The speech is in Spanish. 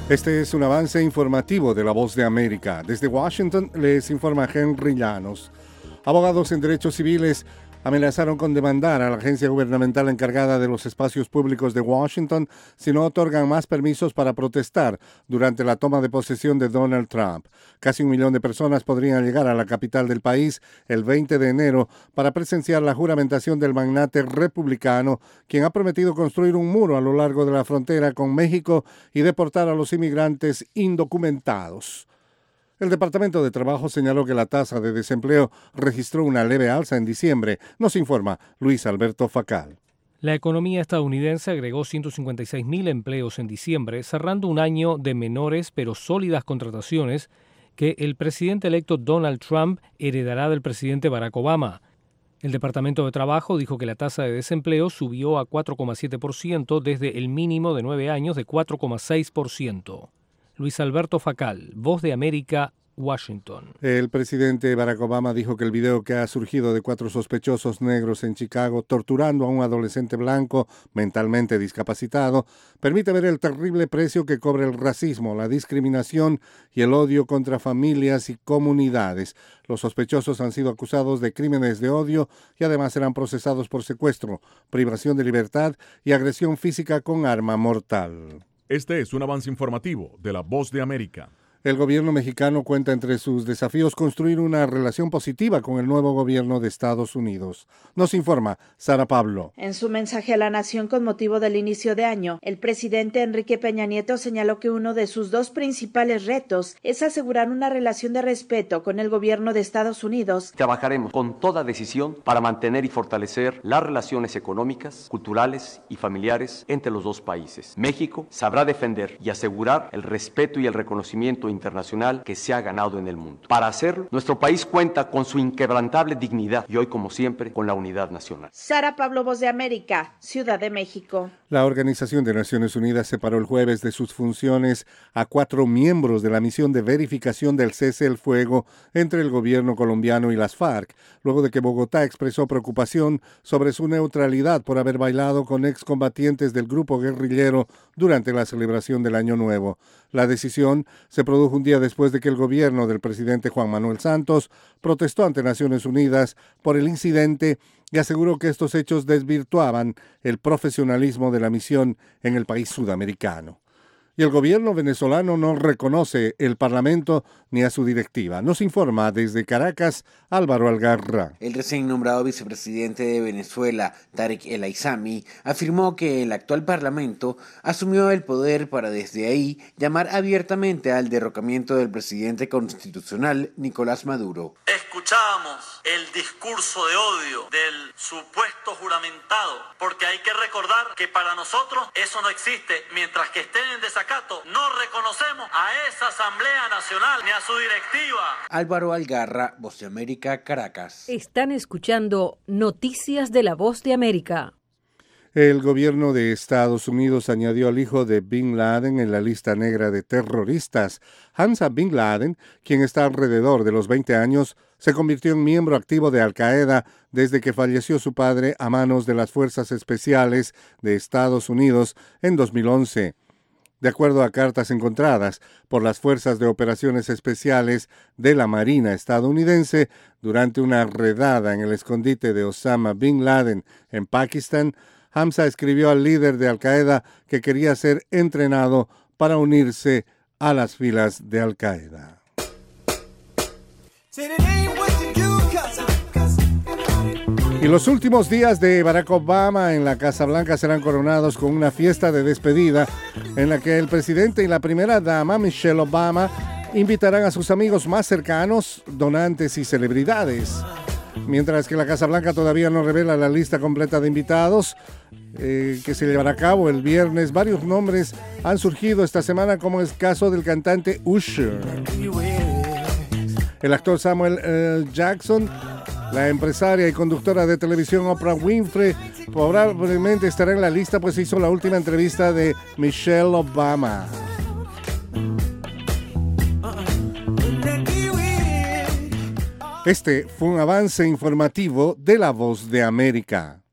Este es un avance informativo de La Voz de América. Desde Washington les informa Henry Llanos. Abogados en derechos civiles amenazaron con demandar a la agencia gubernamental encargada de los espacios públicos de Washington si no otorgan más permisos para protestar durante la toma de posesión de Donald Trump. Casi 1 millón de personas podrían llegar a la capital del país el 20 de enero para presenciar la juramentación del magnate republicano, quien ha prometido construir un muro a lo largo de la frontera con México y deportar a los inmigrantes indocumentados. El Departamento de Trabajo señaló que la tasa de desempleo registró una leve alza en diciembre. Nos informa Luis Alberto Facal. La economía estadounidense agregó 156.000 empleos en diciembre, cerrando un año de menores pero sólidas contrataciones que el presidente electo Donald Trump heredará del presidente Barack Obama. El Departamento de Trabajo dijo que la tasa de desempleo subió a 4,7% desde el mínimo de 9 años de 4,6%. Luis Alberto Facal, Voz de América, Washington. El presidente Barack Obama dijo que el video que ha surgido de 4 sospechosos negros en Chicago torturando a un adolescente blanco mentalmente discapacitado permite ver el terrible precio que cobra el racismo, la discriminación y el odio contra familias y comunidades. Los sospechosos han sido acusados de crímenes de odio y además serán procesados por secuestro, privación de libertad y agresión física con arma mortal. Este es un avance informativo de La Voz de América. El gobierno mexicano cuenta entre sus desafíos construir una relación positiva con el nuevo gobierno de Estados Unidos. Nos informa Sara Pablo. En su mensaje a la nación con motivo del inicio de año, el presidente Enrique Peña Nieto señaló que uno de sus 2 principales retos es asegurar una relación de respeto con el gobierno de Estados Unidos. Trabajaremos con toda decisión para mantener y fortalecer las relaciones económicas, culturales y familiares entre los 2 países. México sabrá defender y asegurar el respeto y el reconocimiento internacional que se ha ganado en el mundo. Para hacerlo, nuestro país cuenta con su inquebrantable dignidad y hoy, como siempre, con la unidad nacional. Sara Pablo, Voz de América, Ciudad de México. La Organización de Naciones Unidas separó el jueves de sus funciones a 4 miembros de la misión de verificación del cese el fuego entre el gobierno colombiano y las FARC, luego de que Bogotá expresó preocupación sobre su neutralidad por haber bailado con excombatientes del grupo guerrillero durante la celebración del Año Nuevo. La decisión se produjo un día después de que el gobierno del presidente Juan Manuel Santos protestó ante Naciones Unidas por el incidente y aseguró que estos hechos desvirtuaban el profesionalismo de la misión en el país sudamericano. Y el gobierno venezolano no reconoce el Parlamento ni a su directiva. Nos informa desde Caracas Álvaro Algarra. El recién nombrado vicepresidente de Venezuela, Tarek El Aissami, afirmó que el actual Parlamento asumió el poder para desde ahí llamar abiertamente al derrocamiento del presidente constitucional Nicolás Maduro. Escuchamos el discurso de odio del supuesto juramentado, porque hay que recordar que para nosotros eso no existe. Mientras que estén en desacato, no reconocemos a esa Asamblea Nacional ni a su directiva. Álvaro Algarra, Voz de América, Caracas. Están escuchando Noticias de La Voz de América. El gobierno de Estados Unidos añadió al hijo de Bin Laden en la lista negra de terroristas. Hamza Bin Laden, quien está alrededor de los 20 años, se convirtió en miembro activo de Al-Qaeda desde que falleció su padre a manos de las Fuerzas Especiales de Estados Unidos en 2011. De acuerdo a cartas encontradas por las Fuerzas de Operaciones Especiales de la Marina estadounidense durante una redada en el escondite de Osama Bin Laden en Pakistán, Hamza escribió al líder de Al-Qaeda que quería ser entrenado para unirse a las filas de Al-Qaeda. Y los últimos días de Barack Obama en la Casa Blanca serán coronados con una fiesta de despedida en la que el presidente y la primera dama, Michelle Obama, invitarán a sus amigos más cercanos, donantes y celebridades. Mientras que la Casa Blanca todavía no revela la lista completa de invitados que se llevará a cabo el viernes, varios nombres han surgido esta semana, como es el caso del cantante Usher, el actor Samuel L. Jackson, la empresaria y conductora de televisión Oprah Winfrey probablemente estará en la lista, pues hizo la última entrevista de Michelle Obama. Este fue un avance informativo de La Voz de América.